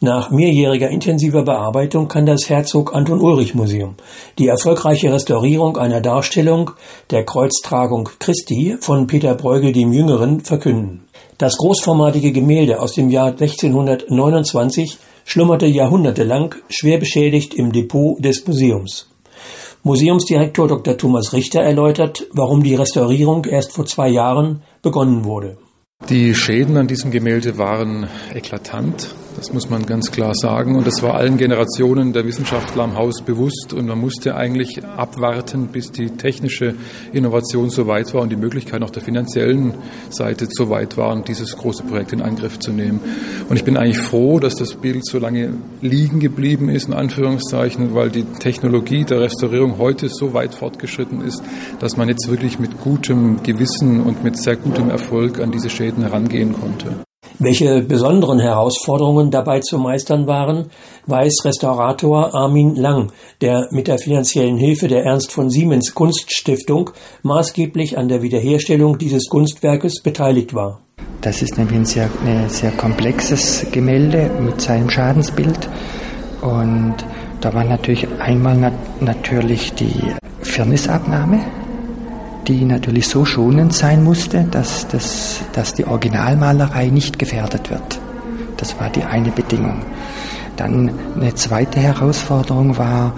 Nach mehrjähriger intensiver Bearbeitung kann das Herzog-Anton-Ulrich-Museum die erfolgreiche Restaurierung einer Darstellung der Kreuztragung Christi von Peter Bruegel dem Jüngeren verkünden. Das großformatige Gemälde aus dem Jahr 1629 schlummerte jahrhundertelang schwer beschädigt im Depot des Museums. Museumsdirektor Dr. Thomas Richter erläutert, warum die Restaurierung erst vor 2 Jahren begonnen wurde. Die Schäden an diesem Gemälde waren eklatant, das muss man ganz klar sagen. Und das war allen Generationen der Wissenschaftler am Haus bewusst. Und man musste eigentlich abwarten, bis die technische Innovation so weit war und die Möglichkeiten auf der finanziellen Seite so weit waren, dieses große Projekt in Angriff zu nehmen. Und ich bin eigentlich froh, dass das Bild so lange liegen geblieben ist, in Anführungszeichen, weil die Technologie der Restaurierung heute so weit fortgeschritten ist, dass man jetzt wirklich mit gutem Gewissen und mit sehr gutem Erfolg an diese Schäden herangehen konnte. Welche besonderen Herausforderungen dabei zu meistern waren, weiß Restaurator Armin Lang, der mit der finanziellen Hilfe der Ernst von Siemens Kunststiftung maßgeblich an der Wiederherstellung dieses Kunstwerkes beteiligt war. Das ist nämlich ein sehr komplexes Gemälde mit seinem Schadensbild. Und da war natürlich einmal natürlich die Firnisabnahme, die natürlich so schonend sein musste, dass die Originalmalerei nicht gefährdet wird. Das war die eine Bedingung. Dann eine zweite Herausforderung war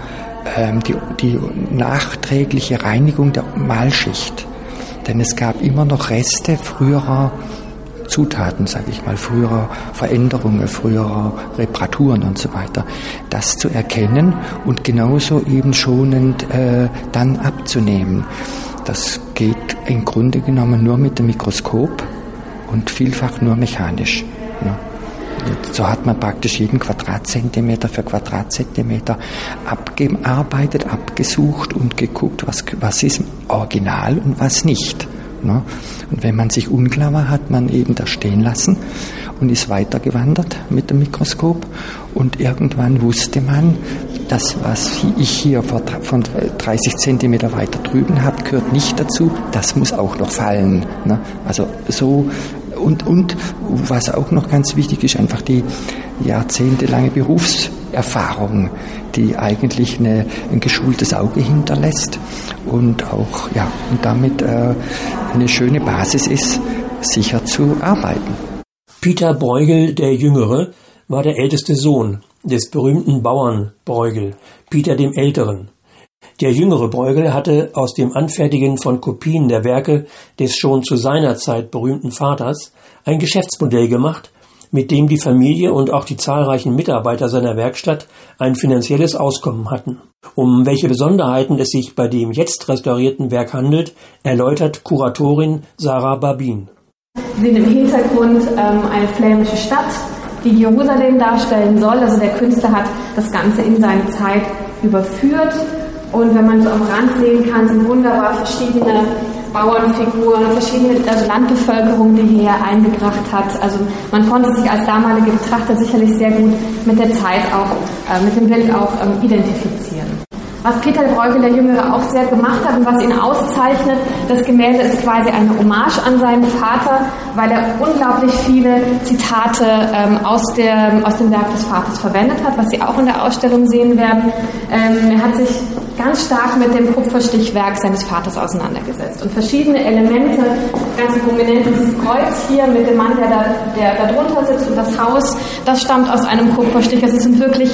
die nachträgliche Reinigung der Malschicht. Denn es gab immer noch Reste früherer Zutaten, sage ich mal, früherer Veränderungen, früherer Reparaturen und so weiter. Das zu erkennen und genauso eben schonend dann abzunehmen. Das geht im Grunde genommen nur mit dem Mikroskop und vielfach nur mechanisch. Ja. So hat man praktisch jeden Quadratzentimeter für Quadratzentimeter abgearbeitet, abgesucht und geguckt, was ist original und was nicht. Ja. Und wenn man sich unklar war, hat man eben das stehen lassen und ist weitergewandert mit dem Mikroskop. Und irgendwann wusste man, das, was ich hier von 30 Zentimeter weiter drüben habe, gehört nicht dazu. Das muss auch noch fallen. Ne? Also so und was auch noch ganz wichtig ist, einfach die jahrzehntelange Berufserfahrung, die eigentlich ein geschultes Auge hinterlässt und auch und damit eine schöne Basis ist, sicher zu arbeiten. Peter Bruegel der Jüngere war der älteste Sohn des berühmten Bauern Bruegel, Peter dem Älteren. Der jüngere Bruegel hatte aus dem Anfertigen von Kopien der Werke des schon zu seiner Zeit berühmten Vaters ein Geschäftsmodell gemacht, mit dem die Familie und auch die zahlreichen Mitarbeiter seiner Werkstatt ein finanzielles Auskommen hatten. Um welche Besonderheiten es sich bei dem jetzt restaurierten Werk handelt, erläutert Kuratorin Sarah Babin. Wir sehen im Hintergrund eine flämische Stadt, die Jerusalem darstellen soll. Also der Künstler hat das Ganze in seine Zeit überführt. Und wenn man so am Rand sehen kann, sind wunderbar verschiedene Bauernfiguren, also Landbevölkerung, die hier eingebracht hat. Also man konnte sich als damalige Betrachter sicherlich sehr gut mit der Zeit auch, mit dem Bild auch identifizieren. Was Peter Bruegel der Jüngere auch sehr gemacht hat und was ihn auszeichnet, das Gemälde ist quasi eine Hommage an seinen Vater, weil er unglaublich viele Zitate aus dem Werk des Vaters verwendet hat, was Sie auch in der Ausstellung sehen werden. Er hat sich ganz stark mit dem Kupferstichwerk seines Vaters auseinandergesetzt und verschiedene Elemente, ganz prominent dieses Kreuz hier mit dem Mann, der da drunter sitzt und das Haus, das stammt aus einem Kupferstich. Also es sind wirklich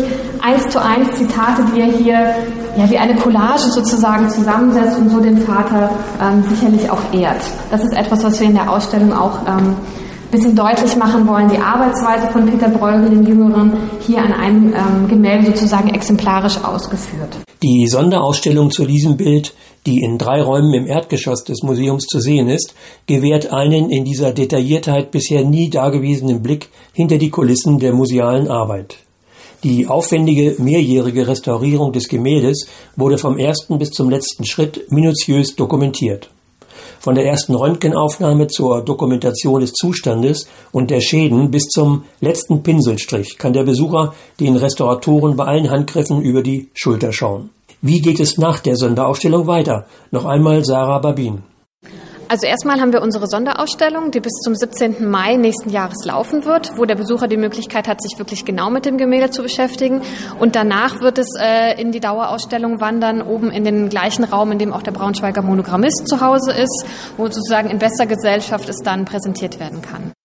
1:1 Zitate, die er hier wie eine Collage sozusagen zusammensetzt und so den Vater sicherlich auch ehrt. Das ist etwas, was wir in der Ausstellung auch ein bisschen deutlich machen wollen, die Arbeitsweise von Peter Bruegel dem Jüngeren hier an einem Gemälde sozusagen exemplarisch ausgeführt. Die Sonderausstellung zu diesem Bild, die in 3 Räumen im Erdgeschoss des Museums zu sehen ist, gewährt einen in dieser Detailliertheit bisher nie dagewesenen Blick hinter die Kulissen der musealen Arbeit. Die aufwendige mehrjährige Restaurierung des Gemäldes wurde vom ersten bis zum letzten Schritt minutiös dokumentiert. Von der ersten Röntgenaufnahme zur Dokumentation des Zustandes und der Schäden bis zum letzten Pinselstrich kann der Besucher den Restauratoren bei allen Handgriffen über die Schulter schauen. Wie geht es nach der Sonderausstellung weiter? Noch einmal Sarah Babin. Also erstmal haben wir unsere Sonderausstellung, die bis zum 17. Mai nächsten Jahres laufen wird, wo der Besucher die Möglichkeit hat, sich wirklich genau mit dem Gemälde zu beschäftigen. Und danach wird es in die Dauerausstellung wandern, oben in den gleichen Raum, in dem auch der Braunschweiger Monogrammist zu Hause ist, wo sozusagen in bester Gesellschaft es dann präsentiert werden kann.